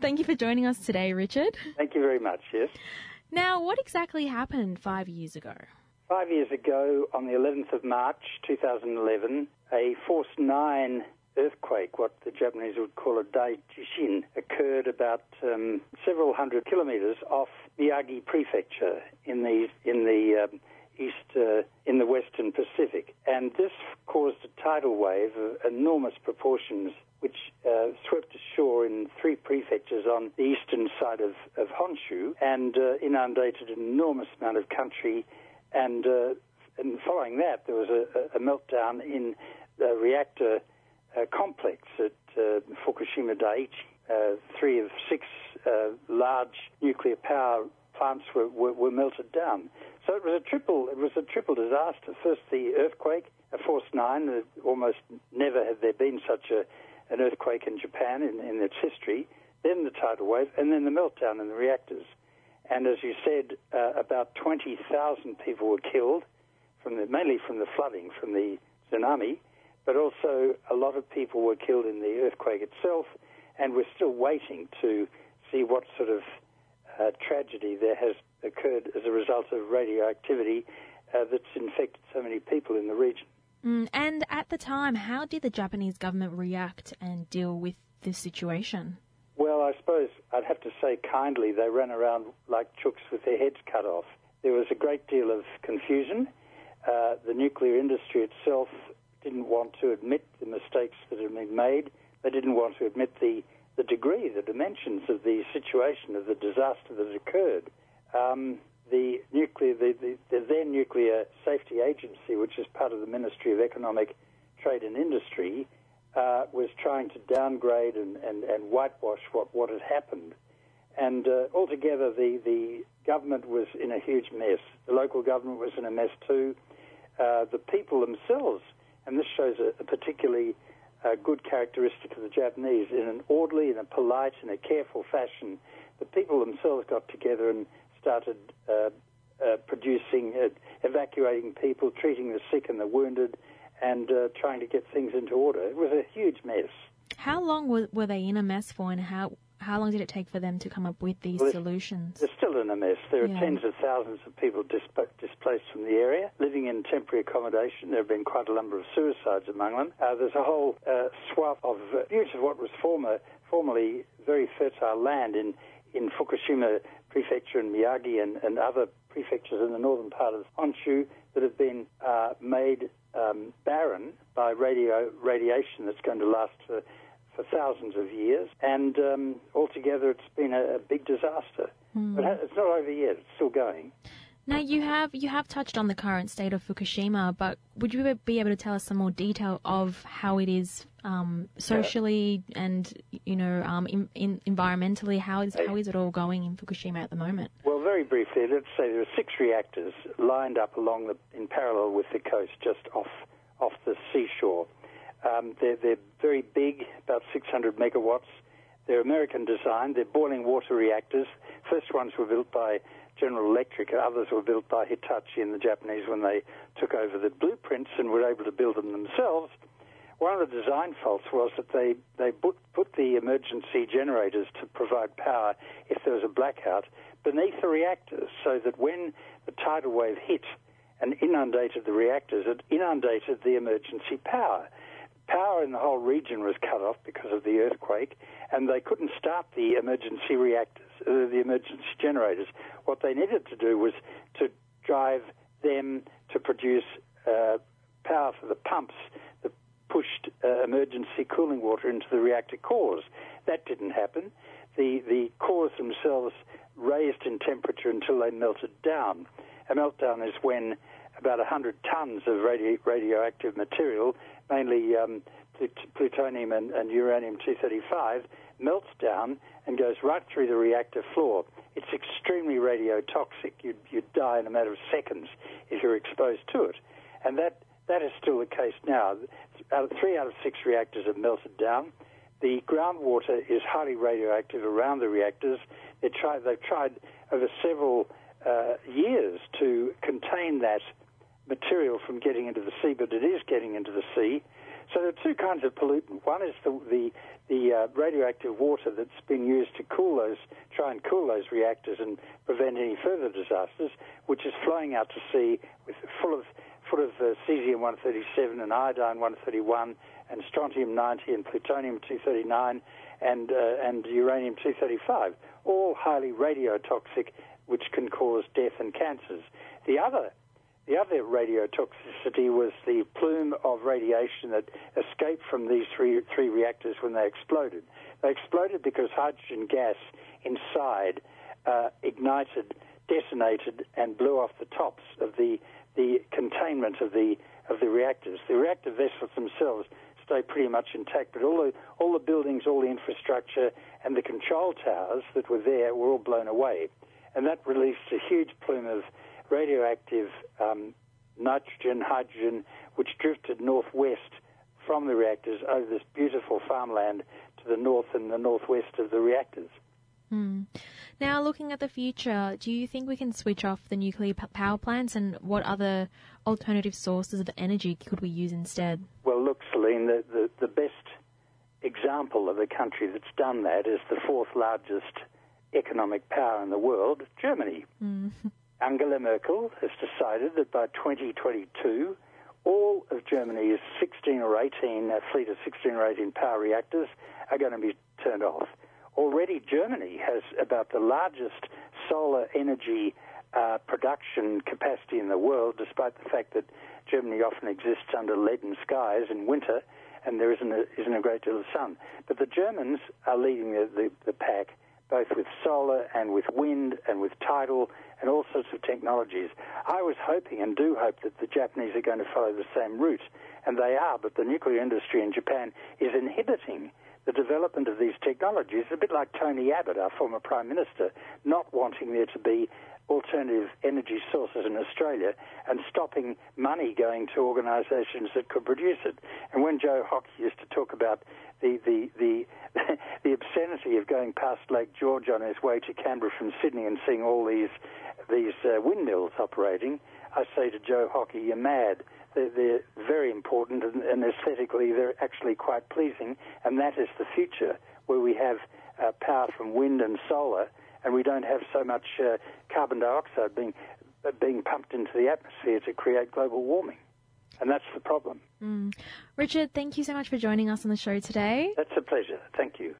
Thank you for joining us today, Richard. Thank you very much, yes. Now, what exactly happened 5 years ago? 5 years ago, on the 11th of March 2011, a Force 9 earthquake, what the Japanese would call a Daijishin, occurred about several hundred kilometres off Miyagi Prefecture in the Western Pacific. And this caused a tidal wave of enormous proportions, which swept ashore in 3 prefectures on the eastern side of Honshu and inundated an enormous amount of country. And following that, there was a meltdown in the reactor complex at Fukushima Daiichi. 3 of 6 large nuclear power plants were melted down. So it was a triple disaster. First, the earthquake, a Force 9. Almost never had there been such an earthquake in Japan in its history. Then the tidal wave, and then the meltdown in the reactors. And as you said, about 20,000 people were killed, mainly from the flooding, from the tsunami, but also a lot of people were killed in the earthquake itself, and we're still waiting to see what sort of tragedy there has occurred as a result of radioactivity that's infected so many people in the region. And at the time, how did the Japanese government react and deal with this situation? Well, I suppose I'd have to say kindly, they ran around like chooks with their heads cut off. There was a great deal of confusion. The nuclear industry itself didn't want to admit the mistakes that had been made. They didn't want to admit the degree, the dimensions of the situation, of the disaster that occurred. The then Nuclear Safety Agency, which is part of the Ministry of Economic Trade and Industry, was trying to downgrade and whitewash what had happened. And altogether, the government was in a huge mess. The local government was in a mess too. The people themselves, and this shows a particularly good characteristic of the Japanese, in an orderly, in a polite, in a careful fashion, the people themselves got together and started evacuating people, treating the sick and the wounded, and trying to get things into order. It was a huge mess. How long were they in a mess for, and how long did it take for them to come up with these solutions? They're still in a mess. There are tens of thousands of people displaced from the area, living in temporary accommodation. There have been quite a number of suicides among them. There's a whole swath of use of what was formerly very fertile land in Fukushima Prefecture and Miyagi and other prefectures in the northern part of Honshu that have been made barren by radiation that's going to last for thousands of years, and altogether it's been a big disaster. But it's not over yet; it's still going. Now you have touched on the current state of Fukushima, but would you be able to tell us some more detail of how it is socially and environmentally? How is it all going in Fukushima at the moment? Well, very briefly, let's say there are 6 reactors lined up in parallel with the coast, just off the seashore. They're very big, about 600 megawatts. They're American design. They're boiling water reactors. First ones were built by General Electric. Others were built by Hitachi and the Japanese when they took over the blueprints and were able to build them themselves. One of the design faults was that they put the emergency generators to provide power if there was a blackout beneath the reactors, so that when the tidal wave hit and inundated the reactors, it inundated the emergency power. Power in the whole region was cut off because of the earthquake, and they couldn't start the emergency reactors, the emergency generators. What they needed to do was to drive them to produce power for the pumps that pushed emergency cooling water into the reactor cores. That didn't happen. The cores themselves raised in temperature until they melted down. A meltdown is when about 100 tons of radioactive material, mainly plutonium and uranium-235, melts down and goes right through the reactor floor. It's extremely radiotoxic. You'd die in a matter of seconds if you're exposed to it. And that is still the case now. 3 out of 6 reactors have melted down. The groundwater is highly radioactive around the reactors. They've tried over several years to contain that material from getting into the sea, but it is getting into the sea. So there are two kinds of pollutant. One is the radioactive water that's been used to try and cool those reactors and prevent any further disasters, which is flowing out to sea full of cesium-137 and iodine-131 and strontium-90 and plutonium-239 and uranium-235, all highly radiotoxic, which can cause death and cancers. The other radiotoxicity was the plume of radiation that escaped from these three reactors when they exploded. They exploded because hydrogen gas inside ignited, detonated, and blew off the tops of the containment of the reactors. The reactor vessels themselves stay pretty much intact, but all the buildings, all the infrastructure, and the control towers that were there were all blown away, and that released a huge plume of radioactive nitrogen, hydrogen, which drifted northwest from the reactors over this beautiful farmland to the north and the northwest of the reactors. Now, looking at the future, do you think we can switch off the nuclear power plants, and what other alternative sources of energy could we use instead? Well, look, Celine, the best example of a country that's done that is the fourth largest economic power in the world, Germany. Angela Merkel has decided that by 2022, all of Germany's 16 or 18, a fleet of 16 or 18 power reactors are going to be turned off. Already Germany has about the largest solar energy production capacity in the world, despite the fact that Germany often exists under leaden skies in winter and there isn't a great deal of sun. But the Germans are leading the pack, both with solar and with wind and with tidal and all sorts of technologies. I was hoping and do hope that the Japanese are going to follow the same route, and they are, but the nuclear industry in Japan is inhibiting the development of these technologies, a bit like Tony Abbott, our former Prime Minister, not wanting there to be alternative energy sources in Australia and stopping money going to organisations that could produce it. And when Joe Hockey used to talk about the obscenity of going past Lake George on his way to Canberra from Sydney and seeing all these windmills operating, I say to Joe Hockey, you're mad. They're very important, and aesthetically they're actually quite pleasing, and that is the future, where we have power from wind and solar, and we don't have so much carbon dioxide being pumped into the atmosphere to create global warming. And that's the problem. Richard, thank you so much for joining us on the show today. That's a pleasure. Thank you.